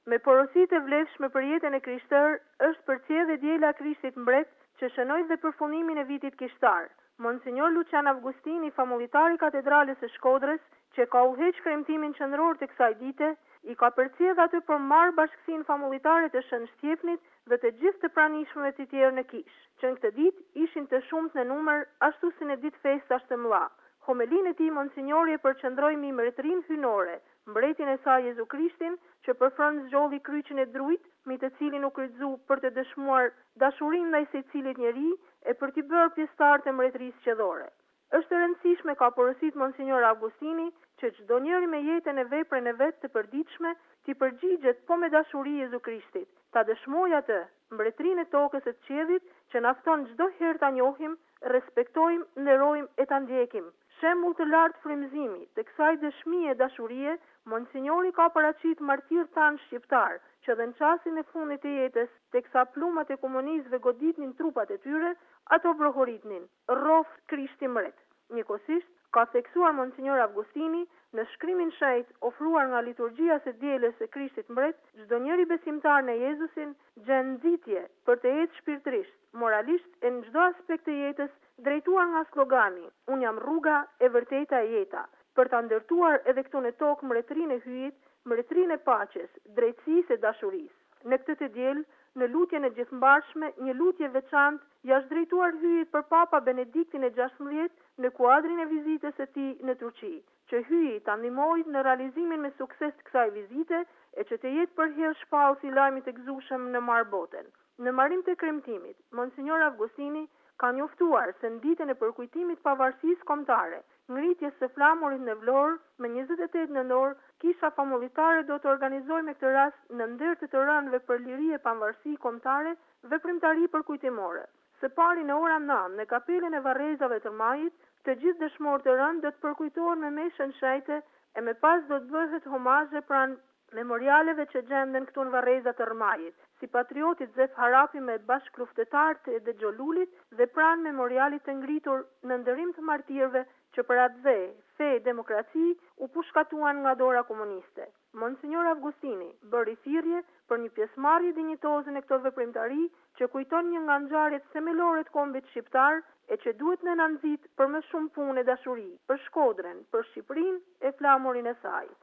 Me porositë e vlefshme për jetën e Krishtër është përcjellë diela e Krishtit mbret që shënoi dhe përfundimin e vitit kishtar. Monsinjor Lucian Avgustini, famullitar i katedrales së Shkodrës, që ka udhëheq kremtimin qendror të kësaj dite, i ka përcjellë aty për marrë bashkësinë famulitare të Shën Shqipnit dhe të gjithë të pranishmëve të tjerë në Kish, që në këtë ditë ishin të shumtë në numër ashtu si në ditë festash të mëdha. Homelinë e tij monsinjori e përqendroi mbi mbretërinë hyjnore, mbretin e saj Jezu Krishtin, që përfron zgjolli kryqin e druit, mbi të cilin u kryqëzu për të dëshmuar dashurinë ndaj secilit njeri e për t'i bërë pjesëtar të mbretërisë qendrore. Është e rëndësishme, ka porosit monsinjor Avgustini, që çdo njeri me jetën e veprën e vet të përditshme t'i përgjigjet po me dashuri Jezu Krishtit, ta dëshmojë atë, mbretërinë e tokës së qiellit, që na fton çdo herë ta njohim, respektojmë, nderojmë e ta ndjekim. Shembull të lartë frymëzimi të kësaj dëshmie e dashurie, monsinjori ka paraqit martir tanë shqiptar, që dhe në çastin e fundit të jetës, teksa plumat e komunistëve goditnin trupat e tyre, ato brohoritnin, rroft Krishti mbret. Njëkohësisht, ka theksuar monsinjor Avgustini, në shkrimin shejt ofruar nga liturgjia së dielës së Krishtit mbret, çdo njeri besimtar në Jezusin gjen nxitje për të ecë shpirtërisht, moralisht e në çdo aspekt të jetës, drejtuar nga slogani "Unë jam rruga e vërteta e jeta", për ta ndërtuar edhe këtu në tokë mbretërinë e hyjit, mbretërinë e paqes, drejtësisë e dashurisë. Në këtë të diel, në lutjen e gjithëmbarshme, një lutje veçantë jashtë drejtuar hyjit për Papa Benediktin e 16 në kuadrin e vizitës së tij në Turqi, që hyji ta ndihmojë në realizimin me sukses të kësaj vizite e që të jetë përherë shpallës i lajmit të gëzueshëm në marrë botën. Në marrim të kremtimit, monsinjor Avgustini ka njoftuar se në ditën e përkujtimit pavarësisë kombëtare, ngritjes së flamurit në Vlorë me 28 nëntor, kisha famulitare do të organizojë me këtë rast në nder të rënëve për liri e pavarësi kombëtare veprimtari përkujtimore. Së pari në ora 9 në kapelen e Varrezave të Rmajit, të gjithë dëshmorët të rënë do të përkujtohen me meshën shejte e me pas do të bëhet homazhe pranë memorialeve që gjenden këtu në Varrezat të Rmajit, si patriotit Zef Harapi me bashkëluftëtarët e Xholulit dhe pranë memorialit të ngritur në nderim të martirëve që për atë fe, demokraci u pushkatuan nga dora komuniste. Monsinjor Avgustini bëri thirrje për një pjesëmarrje dinjitoze në këtë veprimtari që kujton një nga ngjarjet themelore të kombit shqiptar e që duhet në nëndzit për më shumë punë e dashuri, për Shkodrën, për Shqipërinë e flamurin e saj.